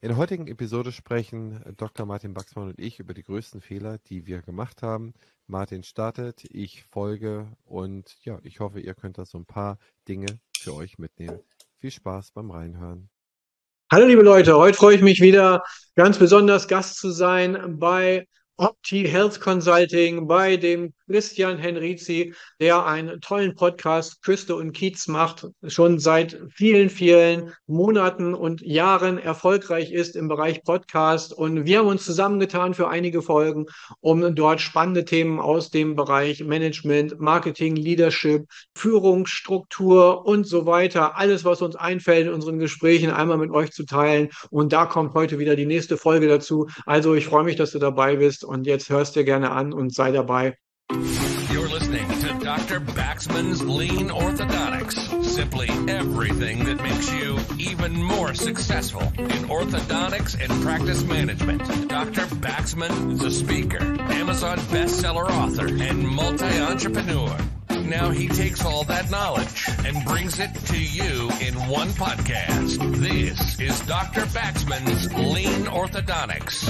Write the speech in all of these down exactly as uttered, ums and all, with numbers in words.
In der heutigen Episode sprechen Doktor Martin Baxmann und ich über die größten Fehler, die wir gemacht haben. Martin startet, ich folge und ja, ich hoffe, ihr könnt da so ein paar Dinge für euch mitnehmen. Viel Spaß beim Reinhören. Hallo liebe Leute, heute freue ich mich wieder ganz besonders Gast zu sein bei Opti Health Consulting, bei dem Christian Henrizi, der einen tollen Podcast Küste und Kiez macht, schon seit vielen, vielen Monaten und Jahren erfolgreich ist im Bereich Podcast. Und wir haben uns zusammengetan für einige Folgen, um dort spannende Themen aus dem Bereich Management, Marketing, Leadership, Führungsstruktur und so weiter, alles, was uns einfällt in unseren Gesprächen, einmal mit euch zu teilen. Und da kommt heute wieder die nächste Folge dazu. Also ich freue mich, dass du dabei bist und jetzt hörst dir gerne an und sei dabei. You're listening to Doctor Baxman's Lean Orthodontics. Simply everything that makes you even more successful in orthodontics and practice management. Doctor Baxman is a speaker, Amazon bestseller author, and multi-entrepreneur. Now he takes all that knowledge and brings it to you in one podcast. This is Doctor Baxman's Lean Orthodontics.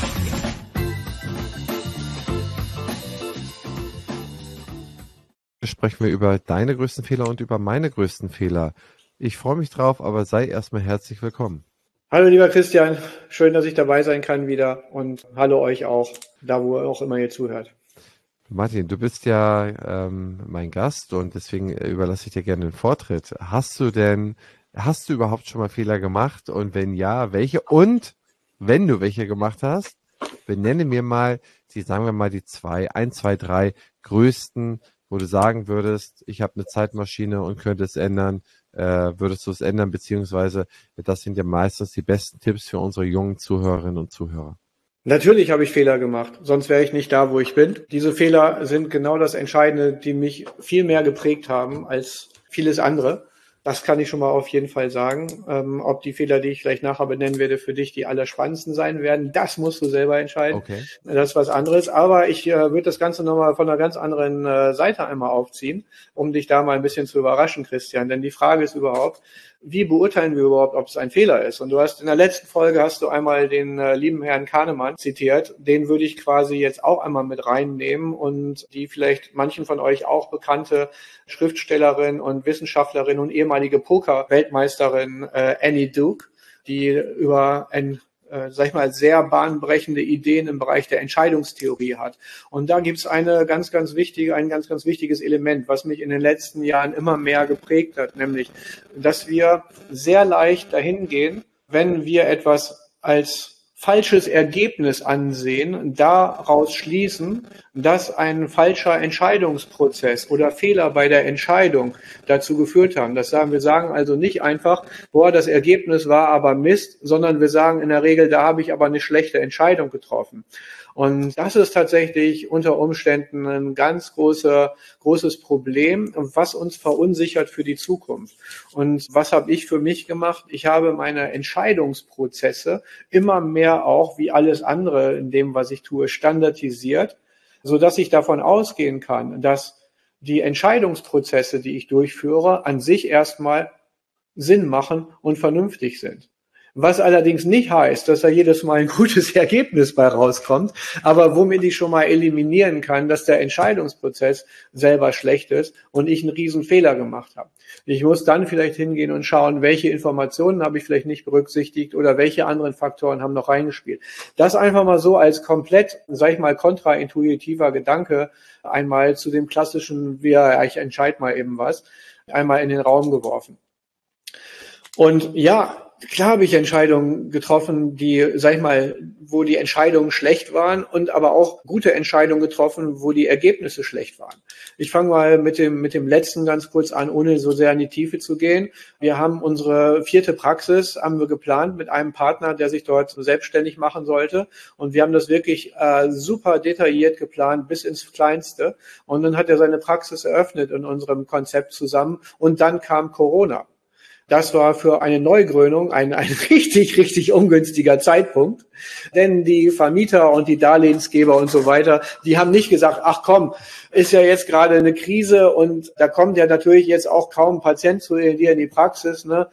Sprechen wir über deine größten Fehler und über meine größten Fehler. Ich freue mich drauf, aber sei erstmal herzlich willkommen. Hallo lieber Christian, schön, dass ich dabei sein kann wieder und hallo euch auch, da wo auch immer ihr zuhört. Martin, du bist ja ähm, mein Gast und deswegen überlasse ich dir gerne den Vortritt. Hast du denn, hast du überhaupt schon mal Fehler gemacht und wenn ja, welche? Und wenn du welche gemacht hast, benenne mir mal die, sagen wir mal, die zwei, ein, zwei, drei größten, wo du sagen würdest, ich habe eine Zeitmaschine und könnte es ändern, äh, würdest du es ändern, beziehungsweise das sind ja meistens die besten Tipps für unsere jungen Zuhörerinnen und Zuhörer. Natürlich habe ich Fehler gemacht, sonst wäre ich nicht da, wo ich bin. Diese Fehler sind genau das Entscheidende, die mich viel mehr geprägt haben als vieles andere. Das kann ich schon mal auf jeden Fall sagen. Ähm, ob die Fehler, die ich vielleicht nachher benennen werde, für dich die allerspannendsten sein werden, das musst du selber entscheiden. Okay. Das ist was anderes. Aber ich äh, würde das Ganze nochmal von einer ganz anderen äh, Seite einmal aufziehen, um dich da mal ein bisschen zu überraschen, Christian. Denn die Frage ist überhaupt, wie beurteilen wir überhaupt, ob es ein Fehler ist? Und du hast in der letzten Folge hast du einmal den äh, lieben Herrn Kahnemann zitiert. Den würde ich quasi jetzt auch einmal mit reinnehmen und die vielleicht manchen von euch auch bekannte Schriftstellerin und Wissenschaftlerin und ehemalige Poker-Weltmeisterin äh, Annie Duke, die über ein Äh, sag ich mal, sehr bahnbrechende Ideen im Bereich der Entscheidungstheorie hat. Und da gibt es eine ganz, ganz wichtige, ein ganz, ganz wichtiges Element, was mich in den letzten Jahren immer mehr geprägt hat, nämlich, dass wir sehr leicht dahin gehen, wenn wir etwas als falsches Ergebnis ansehen, daraus schließen, dass ein falscher Entscheidungsprozess oder Fehler bei der Entscheidung dazu geführt haben. Das sagen wir sagen also nicht einfach, boah, das Ergebnis war aber Mist, sondern wir sagen in der Regel, da habe ich aber eine schlechte Entscheidung getroffen. Und das ist tatsächlich unter Umständen ein ganz großer, großes Problem, was uns verunsichert für die Zukunft. Und was habe ich für mich gemacht? Ich habe meine Entscheidungsprozesse immer mehr auch, wie alles andere in dem, was ich tue, standardisiert, sodass ich davon ausgehen kann, dass die Entscheidungsprozesse, die ich durchführe, an sich erstmal Sinn machen und vernünftig sind. Was allerdings nicht heißt, dass da jedes Mal ein gutes Ergebnis bei rauskommt, aber womit ich schon mal eliminieren kann, dass der Entscheidungsprozess selber schlecht ist und ich einen riesen Fehler gemacht habe. Ich muss dann vielleicht hingehen und schauen, welche Informationen habe ich vielleicht nicht berücksichtigt oder welche anderen Faktoren haben noch reingespielt. Das einfach mal so als komplett, sag ich mal, kontraintuitiver Gedanke einmal zu dem klassischen, wir, ich entscheide mal eben was, einmal in den Raum geworfen. Und ja, klar habe ich Entscheidungen getroffen, die, sag ich mal, wo die Entscheidungen schlecht waren und aber auch gute Entscheidungen getroffen, wo die Ergebnisse schlecht waren. Ich fange mal mit dem, mit dem letzten ganz kurz an, ohne so sehr in die Tiefe zu gehen. Wir haben unsere vierte Praxis, haben wir geplant mit einem Partner, der sich dort selbstständig machen sollte. Und wir haben das wirklich äh, super detailliert geplant, bis ins Kleinste. Und dann hat er seine Praxis eröffnet in unserem Konzept zusammen. Und dann kam Corona. Das war für eine Neugründung ein, ein richtig, richtig ungünstiger Zeitpunkt. Denn die Vermieter und die Darlehensgeber und so weiter, die haben nicht gesagt, ach komm, ist ja jetzt gerade eine Krise und da kommt ja natürlich jetzt auch kaum ein Patient zu dir in die Praxis, ne?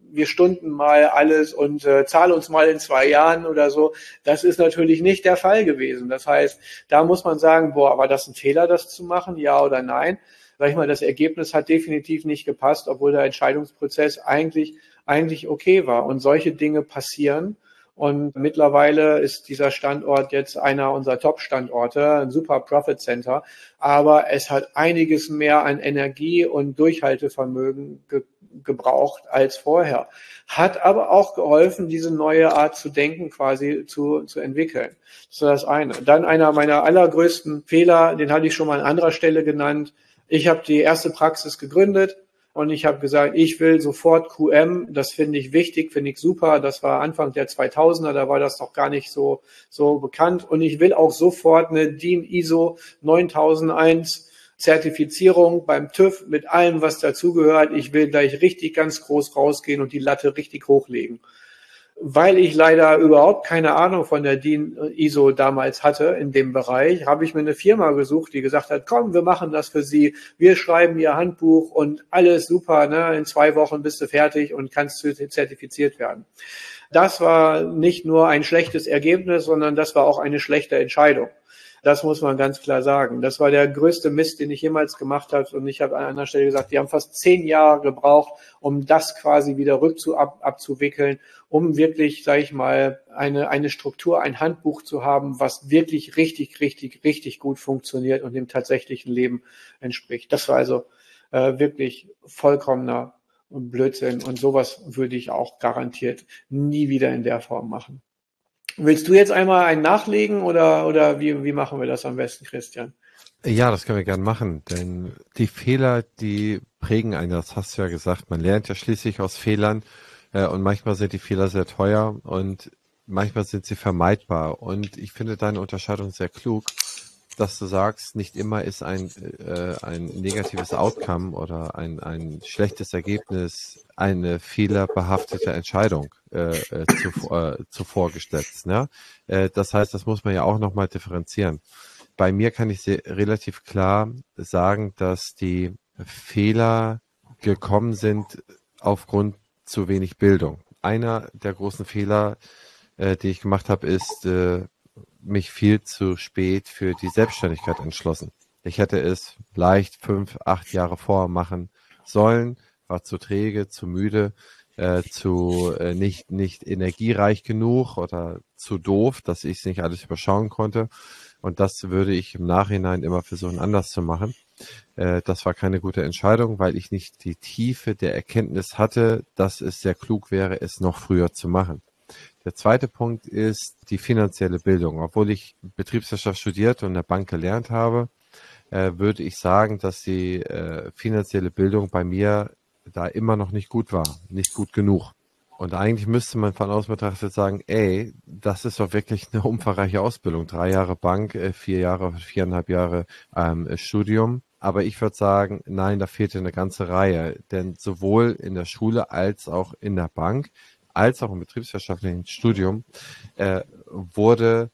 wir stunden mal alles und äh, zahl uns mal in zwei Jahren oder so. Das ist natürlich nicht der Fall gewesen. Das heißt, da muss man sagen, boah, war das ein Fehler, das zu machen, ja oder nein? Sag ich mal, das Ergebnis hat definitiv nicht gepasst, obwohl der Entscheidungsprozess eigentlich, eigentlich okay war. Und solche Dinge passieren. Und mittlerweile ist dieser Standort jetzt einer unserer Top-Standorte, ein super Profit Center. Aber es hat einiges mehr an Energie und Durchhaltevermögen ge- gebraucht als vorher. Hat aber auch geholfen, diese neue Art zu denken quasi zu, zu entwickeln. Das ist das eine. Dann einer meiner allergrößten Fehler, den hatte ich schon mal an anderer Stelle genannt. Ich habe die erste Praxis gegründet. Und ich habe gesagt, ich will sofort Q M, das finde ich wichtig, finde ich super. Das war Anfang der zweitausender, da war das noch gar nicht so so bekannt. Und ich will auch sofort eine D I N I S O neuntausendeins Zertifizierung beim TÜV mit allem, was dazugehört. Ich will gleich richtig ganz groß rausgehen und die Latte richtig hochlegen. Weil ich leider überhaupt keine Ahnung von der D I N I S O damals hatte in dem Bereich, habe ich mir eine Firma gesucht, die gesagt hat, komm, wir machen das für Sie. Wir schreiben Ihr Handbuch und alles super, ne? In zwei Wochen bist du fertig und kannst zertifiziert werden. Das war nicht nur ein schlechtes Ergebnis, sondern das war auch eine schlechte Entscheidung. Das muss man ganz klar sagen. Das war der größte Mist, den ich jemals gemacht habe. Und ich habe an einer Stelle gesagt, die haben fast zehn Jahre gebraucht, um das quasi wieder rückzu ab, abzuwickeln, um wirklich, sage ich mal, eine eine Struktur, ein Handbuch zu haben, was wirklich richtig, richtig, richtig gut funktioniert und dem tatsächlichen Leben entspricht. Das war also äh, wirklich vollkommener Blödsinn. Und sowas würde ich auch garantiert nie wieder in der Form machen. Willst du jetzt einmal einen nachlegen oder, oder wie, wie machen wir das am besten, Christian? Ja, das können wir gern machen, denn die Fehler, die prägen einen, das hast du ja gesagt. Man lernt ja schließlich aus Fehlern äh, und manchmal sind die Fehler sehr teuer und manchmal sind sie vermeidbar. Und ich finde deine Unterscheidung sehr klug, dass du sagst, nicht immer ist ein, äh, ein negatives Outcome oder ein, ein schlechtes Ergebnis eine fehlerbehaftete Entscheidung äh, äh, zu, äh, zuvor gesetzt. Ne? Äh, das heißt, das muss man ja auch nochmal differenzieren. Bei mir kann ich sehr, relativ klar sagen, dass die Fehler gekommen sind aufgrund zu wenig Bildung. Einer der großen Fehler, äh, die ich gemacht habe, ist, äh, mich viel zu spät für die Selbstständigkeit entschlossen. Ich hätte es leicht fünf, acht Jahre vorher machen sollen, war zu träge, zu müde, äh, zu äh, nicht nicht energiereich genug oder zu doof, dass ich es nicht alles überschauen konnte. Und das würde ich im Nachhinein immer versuchen, anders zu machen. Äh, das war keine gute Entscheidung, weil ich nicht die Tiefe der Erkenntnis hatte, dass es sehr klug wäre, es noch früher zu machen. Der zweite Punkt ist die finanzielle Bildung. Obwohl ich Betriebswirtschaft studiert und in der Bank gelernt habe, äh, würde ich sagen, dass die äh, finanzielle Bildung bei mir da immer noch nicht gut war, nicht gut genug. Und eigentlich müsste man von außen betrachtet sagen, ey, das ist doch wirklich eine umfangreiche Ausbildung. Drei Jahre Bank, äh, vier Jahre, viereinhalb Jahre ähm, Studium. Aber ich würde sagen, nein, da fehlte eine ganze Reihe. Denn sowohl in der Schule als auch in der Bank als auch im betriebswirtschaftlichen Studium äh, wurde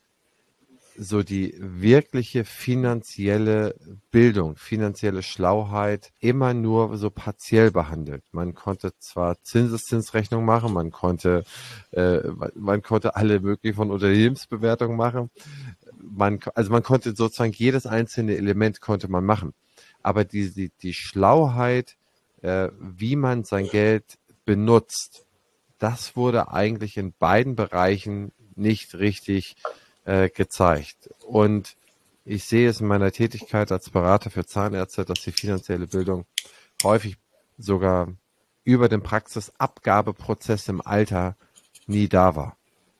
so die wirkliche finanzielle Bildung, finanzielle Schlauheit immer nur so partiell behandelt. Man konnte zwar Zinseszinsrechnung machen, man konnte äh, man konnte alle möglichen von Unternehmensbewertungen machen. Man, also man konnte sozusagen jedes einzelne Element konnte man machen. Aber die, die, die Schlauheit, äh, wie man sein Geld benutzt, das wurde eigentlich in beiden Bereichen nicht richtig äh, gezeigt. Und ich sehe es in meiner Tätigkeit als Berater für Zahnärzte, dass die finanzielle Bildung häufig sogar über den Praxisabgabeprozess im Alter nie da war.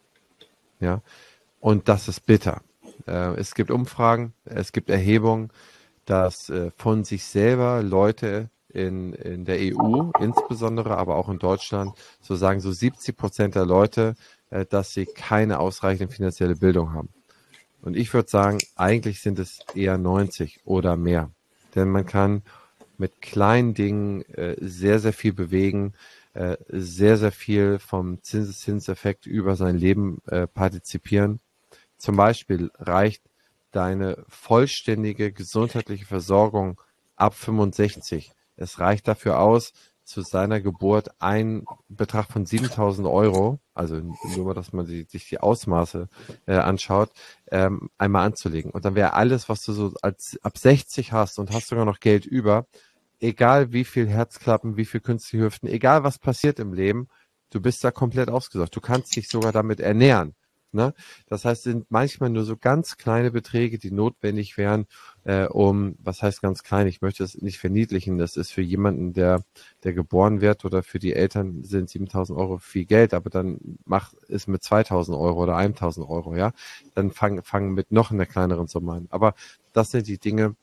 Ja, und das ist bitter. Äh, es gibt Umfragen, es gibt Erhebungen, dass äh, von sich selber Leute in, in der E U insbesondere, aber auch in Deutschland, so sagen so siebzig Prozent der Leute, äh, dass sie keine ausreichende finanzielle Bildung haben. Und ich würde sagen, eigentlich sind es eher neunzig oder mehr. Denn man kann mit kleinen Dingen äh, sehr, sehr viel bewegen, äh, sehr, sehr viel vom Zinseszinseffekt über sein Leben äh, partizipieren. Zum Beispiel reicht deine vollständige gesundheitliche Versorgung ab fünfundsechzig. Es reicht dafür aus, zu seiner Geburt einen Betrag von siebentausend Euro, also nur mal, dass man die, sich die Ausmaße äh, anschaut, ähm, einmal anzulegen. Und dann wäre alles, was du so als ab sechzig hast und hast sogar noch Geld über, egal wie viel Herzklappen, wie viel künstliche Hüften, egal was passiert im Leben, du bist da komplett ausgesorgt. Du kannst dich sogar damit ernähren. Ne? Das heißt, es sind manchmal nur so ganz kleine Beträge, die notwendig wären, äh, um, was heißt ganz klein, ich möchte es nicht verniedlichen, das ist für jemanden, der der geboren wird oder für die Eltern sind siebentausend Euro viel Geld, aber dann mach es mit zweitausend Euro oder tausend Euro, ja, dann fang, fang mit noch einer kleineren Summe an. Aber das sind die Dinge,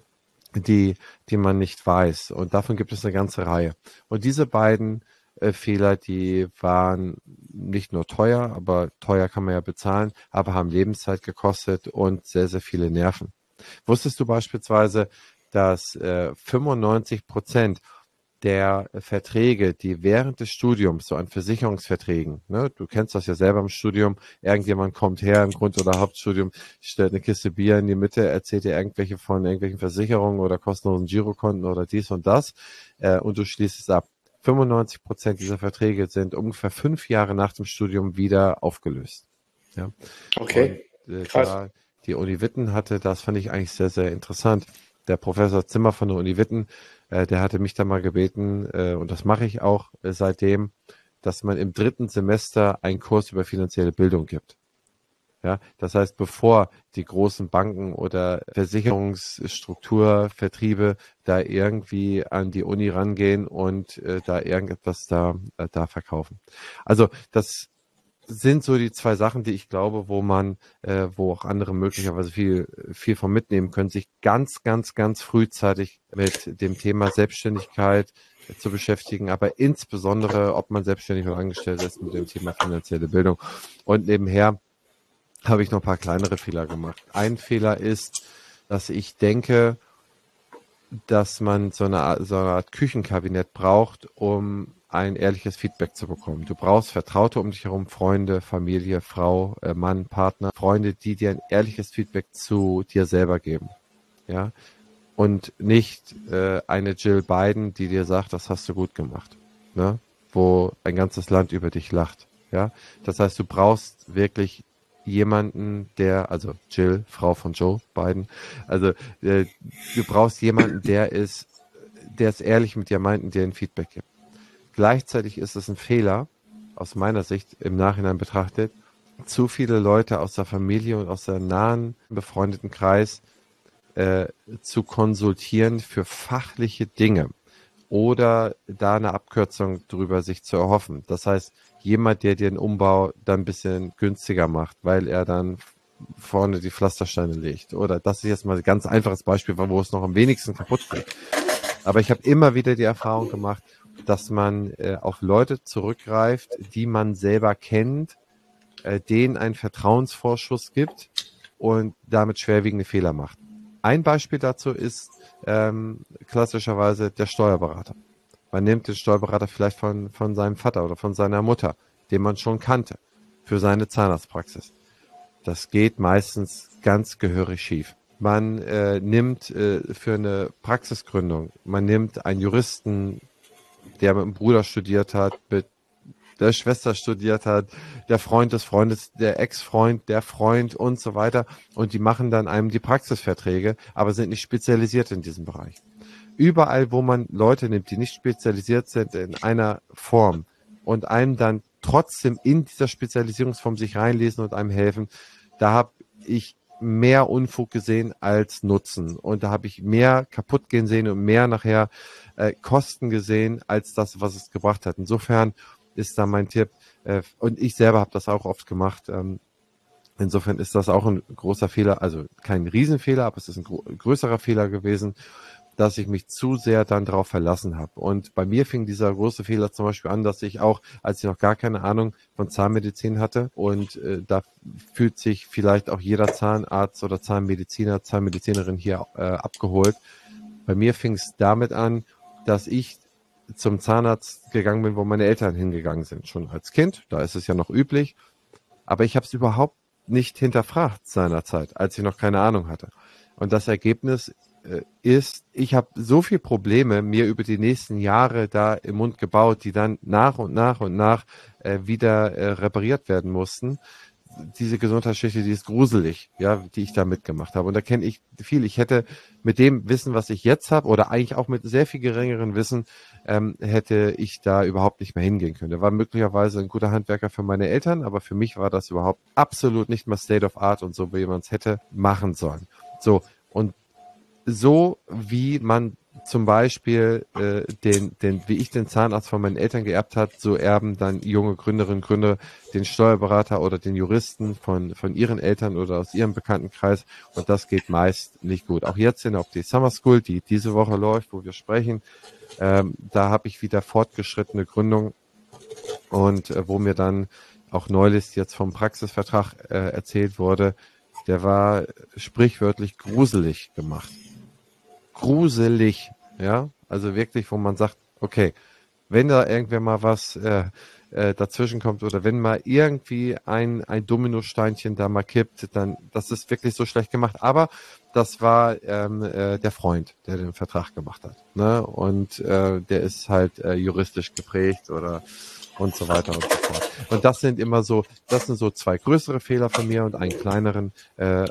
die, die man nicht weiß, und davon gibt es eine ganze Reihe. Und diese beiden Äh, Fehler, die waren nicht nur teuer, aber teuer kann man ja bezahlen, aber haben Lebenszeit gekostet und sehr, sehr viele Nerven. Wusstest du beispielsweise, dass äh, fünfundneunzig Prozent der Verträge, die während des Studiums, so an Versicherungsverträgen, ne, du kennst das ja selber im Studium, irgendjemand kommt her im Grund- oder Hauptstudium, stellt eine Kiste Bier in die Mitte, erzählt dir irgendwelche von irgendwelchen Versicherungen oder kostenlosen Girokonten oder dies und das, äh, und du schließt es ab. fünfundneunzig Prozent dieser Verträge sind ungefähr fünf Jahre nach dem Studium wieder aufgelöst. Ja. Okay, und, äh, krass. Da die Uni Witten hatte, das fand ich eigentlich sehr, sehr interessant. Der Professor Zimmer von der Uni Witten, äh, der hatte mich da mal gebeten, äh, und das mache ich auch äh, seitdem, dass man im dritten Semester einen Kurs über finanzielle Bildung gibt. Ja, das heißt, bevor die großen Banken oder Versicherungsstruktur, Vertriebe da irgendwie an die Uni rangehen und äh, da irgendetwas da, äh, da verkaufen. Also das sind so die zwei Sachen, die ich glaube, wo man, äh, wo auch andere möglicherweise viel, viel von mitnehmen können, sich ganz, ganz, ganz frühzeitig mit dem Thema Selbstständigkeit äh, zu beschäftigen, aber insbesondere, ob man selbstständig oder angestellt ist, mit dem Thema finanzielle Bildung. Und nebenher habe ich noch ein paar kleinere Fehler gemacht. Ein Fehler ist, dass ich denke, dass man so eine, Art, so eine Art Küchenkabinett braucht, um ein ehrliches Feedback zu bekommen. Du brauchst Vertraute um dich herum, Freunde, Familie, Frau, äh, Mann, Partner, Freunde, die dir ein ehrliches Feedback zu dir selber geben. Ja, und nicht äh, eine Jill Biden, die dir sagt, das hast du gut gemacht, ne? Wo ein ganzes Land über dich lacht. Ja, das heißt, du brauchst wirklich jemanden, der, also Jill, Frau von Joe Biden, also äh, du brauchst jemanden, der ist, der es ehrlich mit dir meint und dir ein Feedback gibt. Gleichzeitig ist es ein Fehler, aus meiner Sicht im Nachhinein betrachtet, zu viele Leute aus der Familie und aus der nahen befreundeten Kreis äh, zu konsultieren für fachliche Dinge oder da eine Abkürzung drüber sich zu erhoffen. Das heißt, jemand, der dir den Umbau dann ein bisschen günstiger macht, weil er dann vorne die Pflastersteine legt. Oder das ist jetzt mal ein ganz einfaches Beispiel, wo es noch am wenigsten kaputt geht. Aber ich habe immer wieder die Erfahrung gemacht, dass man äh, auf Leute zurückgreift, die man selber kennt, äh, denen einen Vertrauensvorschuss gibt und damit schwerwiegende Fehler macht. Ein Beispiel dazu ist ähm, klassischerweise der Steuerberater. Man nimmt den Steuerberater vielleicht von, von seinem Vater oder von seiner Mutter, den man schon kannte, für seine Zahnarztpraxis. Das geht meistens ganz gehörig schief. Man äh, nimmt äh, für eine Praxisgründung, man nimmt einen Juristen, der mit dem Bruder studiert hat, mit der Schwester studiert hat, der Freund des Freundes, der Ex-Freund, der Freund und so weiter. Und die machen dann einem die Praxisverträge, aber sind nicht spezialisiert in diesem Bereich. Überall, wo man Leute nimmt, die nicht spezialisiert sind in einer Form und einem dann trotzdem in dieser Spezialisierungsform sich reinlesen und einem helfen, da habe ich mehr Unfug gesehen als Nutzen. Und da habe ich mehr kaputt gehen sehen und mehr nachher äh, Kosten gesehen, als das, was es gebracht hat. Insofern ist da mein Tipp, äh, und ich selber habe das auch oft gemacht, ähm, insofern ist das auch ein großer Fehler, also kein Riesenfehler, aber es ist ein gro- größerer Fehler gewesen, dass ich mich zu sehr dann darauf verlassen habe. Und bei mir fing dieser große Fehler zum Beispiel an, dass ich auch, als ich noch gar keine Ahnung von Zahnmedizin hatte, und äh, da fühlt sich vielleicht auch jeder Zahnarzt oder Zahnmediziner, Zahnmedizinerin hier äh, abgeholt. Bei mir fing es damit an, dass ich zum Zahnarzt gegangen bin, wo meine Eltern hingegangen sind. Schon als Kind, da ist es ja noch üblich. Aber ich habe es überhaupt nicht hinterfragt seinerzeit, als ich noch keine Ahnung hatte. Und das Ergebnis äh, ist, ich habe so viele Probleme mir über die nächsten Jahre da im Mund gebaut, die dann nach und nach und nach äh, wieder äh, repariert werden mussten. Diese Gesundheitsgeschichte, die ist gruselig, ja, die ich da mitgemacht habe. Und da kenne ich viel. Ich hätte mit dem Wissen, was ich jetzt habe, oder eigentlich auch mit sehr viel geringeren Wissen, ähm, hätte ich da überhaupt nicht mehr hingehen können. Er war möglicherweise ein guter Handwerker für meine Eltern, aber für mich war das überhaupt absolut nicht mal State of Art und so, wie man es hätte machen sollen. So, und so wie man zum Beispiel äh, den, den, wie ich den Zahnarzt von meinen Eltern geerbt hat, so erben dann junge Gründerinnen und Gründer den Steuerberater oder den Juristen von, von ihren Eltern oder aus ihrem Bekanntenkreis. Und das geht meist nicht gut. Auch jetzt in die Summer School, die diese Woche läuft, wo wir sprechen, ähm, da habe ich wieder fortgeschrittene Gründung und äh, wo mir dann auch neulich jetzt vom Praxisvertrag äh, erzählt wurde, der war sprichwörtlich gruselig gemacht. Gruselig, ja, also wirklich, wo man sagt, okay, wenn da irgendwer mal was äh, äh, dazwischen kommt oder wenn mal irgendwie ein ein Dominosteinchen da mal kippt, dann, das ist wirklich so schlecht gemacht. Aber das war ähm, äh, der Freund, der den Vertrag gemacht hat, ne? Und äh, der ist halt äh, juristisch geprägt oder und so weiter und so fort. Und das sind immer so, das sind so zwei größere Fehler von mir und einen kleineren, äh,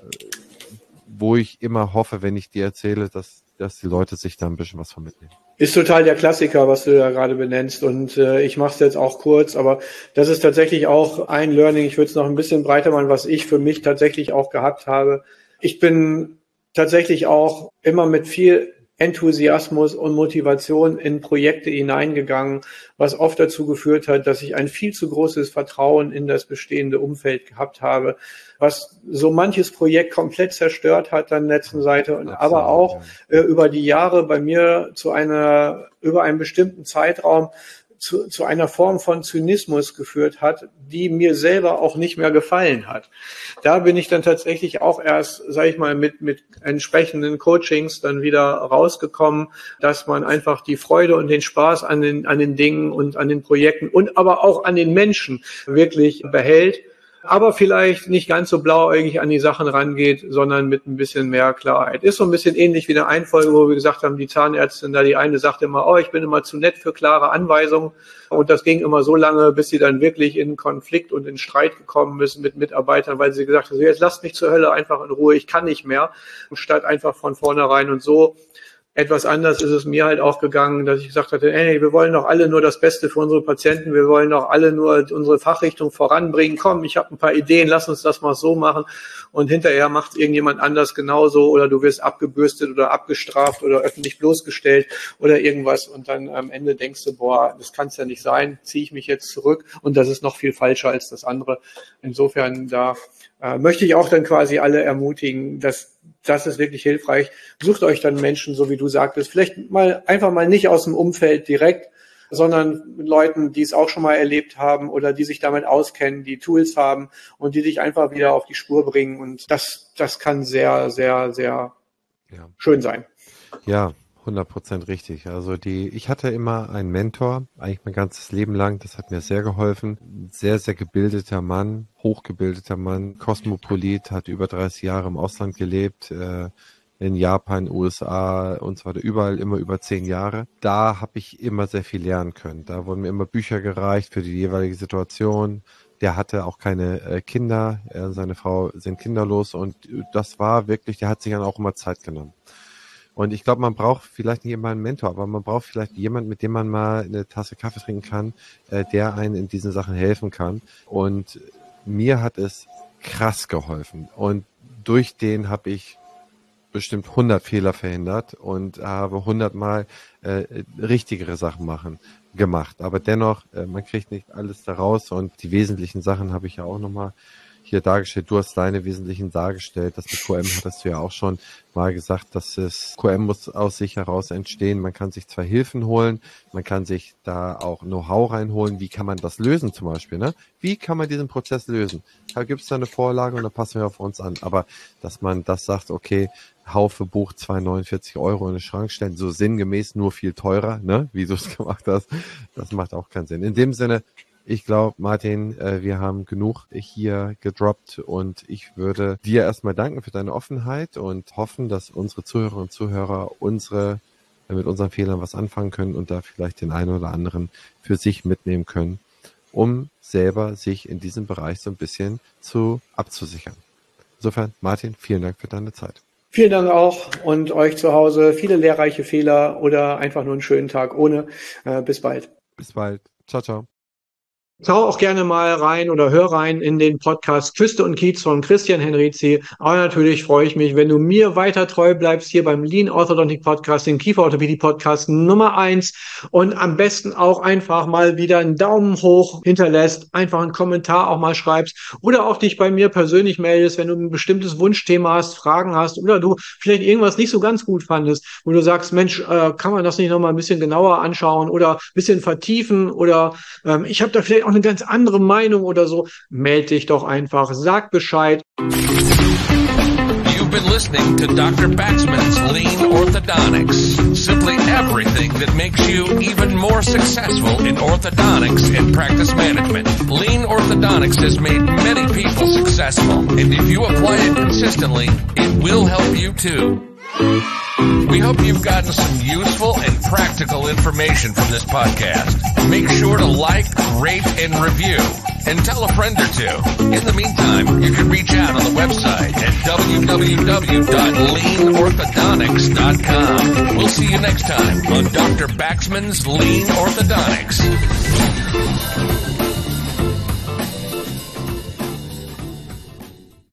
wo ich immer hoffe, wenn ich dir erzähle, dass dass die Leute sich da ein bisschen was von mitnehmen. Ist total der Klassiker, was du da gerade benennst. Und äh, ich mache es jetzt auch kurz, aber das ist tatsächlich auch ein Learning. Ich würde es noch ein bisschen breiter machen, was ich für mich tatsächlich auch gehabt habe. Ich bin tatsächlich auch immer mit viel Enthusiasmus und Motivation in Projekte hineingegangen, was oft dazu geführt hat, dass ich ein viel zu großes Vertrauen in das bestehende Umfeld gehabt habe, was so manches Projekt komplett zerstört hat an der letzten Seite und Absolut, aber auch ja. äh, über die Jahre bei mir zu einer, über einen bestimmten Zeitraum zu, zu einer Form von Zynismus geführt hat, die mir selber auch nicht mehr gefallen hat. Da bin ich dann tatsächlich auch erst, sage ich mal, mit mit entsprechenden Coachings dann wieder rausgekommen, dass man einfach die Freude und den Spaß an den an den Dingen und an den Projekten und aber auch an den Menschen wirklich behält. Aber vielleicht nicht ganz so blauäugig an die Sachen rangeht, sondern mit ein bisschen mehr Klarheit. Ist so ein bisschen ähnlich wie eine Einfolge, wo wir gesagt haben, die Zahnärztin da, die eine sagte immer, oh, ich bin immer zu nett für klare Anweisungen. Und das ging immer so lange, bis sie dann wirklich in Konflikt und in Streit gekommen ist mit Mitarbeitern, weil sie gesagt hat, jetzt lasst mich zur Hölle einfach in Ruhe, ich kann nicht mehr. Statt einfach von vornherein und so. Etwas anders ist es mir halt auch gegangen, dass ich gesagt hatte, ey, wir wollen doch alle nur das Beste für unsere Patienten, wir wollen doch alle nur unsere Fachrichtung voranbringen. Komm, ich habe ein paar Ideen, lass uns das mal so machen. Und hinterher macht irgendjemand anders genauso oder du wirst abgebürstet oder abgestraft oder öffentlich bloßgestellt oder irgendwas. Und dann am Ende denkst du, boah, das kann es ja nicht sein, ziehe ich mich jetzt zurück. Und das ist noch viel falscher als das andere. Insofern, da äh, möchte ich auch dann quasi alle ermutigen, dass das ist wirklich hilfreich. Sucht euch dann Menschen, so wie du sagtest, vielleicht mal einfach mal nicht aus dem Umfeld direkt, sondern mit Leuten, die es auch schon mal erlebt haben oder die sich damit auskennen, die Tools haben und die dich einfach wieder auf die Spur bringen. Und das, das kann sehr, sehr, sehr ja. schön sein. Ja, hundert Prozent richtig. Also die, ich hatte immer einen Mentor, eigentlich mein ganzes Leben lang. Das hat mir sehr geholfen. Sehr, sehr gebildeter Mann, hochgebildeter Mann, Kosmopolit, hat über dreißig Jahre im Ausland gelebt, äh, in Japan, U S A und so weiter, überall immer über zehn Jahre. Da habe ich immer sehr viel lernen können. Da wurden mir immer Bücher gereicht für die jeweilige Situation. Der hatte auch keine äh, Kinder, er und seine Frau sind kinderlos und das war wirklich, der hat sich dann auch immer Zeit genommen. Und ich glaube, man braucht vielleicht nicht immer einen Mentor, aber man braucht vielleicht jemanden, mit dem man mal eine Tasse Kaffee trinken kann, äh, der einen in diesen Sachen helfen kann. Und mir hat es krass geholfen. Und durch den habe ich bestimmt hundert Fehler verhindert und habe hundertmal äh, richtigere Sachen machen gemacht. Aber dennoch, äh, man kriegt nicht alles daraus und die wesentlichen Sachen habe ich ja auch nochmal hier dargestellt. Du hast deine wesentlichen dargestellt. Das mit Q M hattest du ja auch schon mal gesagt, dass es Q M muss aus sich heraus entstehen. Man kann sich zwar Hilfen holen, man kann sich da auch Know-how reinholen. Wie kann man das lösen zum Beispiel? Ne? Wie kann man diesen Prozess lösen? Da gibt es da eine Vorlage und da passen wir auf uns an. Aber dass man das sagt, okay, Haufe Buch zweihundertneunundvierzig Euro in den Schrank stellen, so sinngemäß nur viel teurer, ne? Wie du es gemacht hast, das macht auch keinen Sinn. In dem Sinne, Ich glaube, Martin, äh, wir haben genug hier gedroppt und ich würde dir erstmal danken für deine Offenheit und hoffen, dass unsere Zuhörerinnen und Zuhörer unsere äh, mit unseren Fehlern was anfangen können und da vielleicht den einen oder anderen für sich mitnehmen können, um selber sich in diesem Bereich so ein bisschen zu abzusichern. Insofern, Martin, vielen Dank für deine Zeit. Vielen Dank auch und euch zu Hause viele lehrreiche Fehler oder einfach nur einen schönen Tag ohne. Äh, bis bald. Bis bald. Ciao, ciao. Schau auch gerne mal rein oder hör rein in den Podcast Küste und Kiez von Christian Henrizi. Aber natürlich freue ich mich, wenn du mir weiter treu bleibst hier beim Lean Orthodontic Podcast, den Kieferorthopädie Podcast Nummer eins und am besten auch einfach mal wieder einen Daumen hoch hinterlässt, einfach einen Kommentar auch mal schreibst oder auch dich bei mir persönlich meldest, wenn du ein bestimmtes Wunschthema hast, Fragen hast oder du vielleicht irgendwas nicht so ganz gut fandest, wo du sagst, Mensch, äh, kann man das nicht nochmal ein bisschen genauer anschauen oder ein bisschen vertiefen oder ähm, ich habe da vielleicht auch eine ganz andere Meinung oder so, melde dich doch einfach, sag Bescheid. You've been listening to Doctor Baxman's Lean Orthodontics. Simply everything that makes you even more successful in orthodontics and practice management. Lean Orthodontics has made many people successful, and if you apply it consistently, it will help you too. We hope you've gotten some useful and practical information from this podcast. Make sure to like, rate, and review. And tell a friend or two. In the meantime, you can reach out on the website at w w w dot lean orthodontics dot com. We'll see you next time on Doctor Baxman's Lean Orthodontics.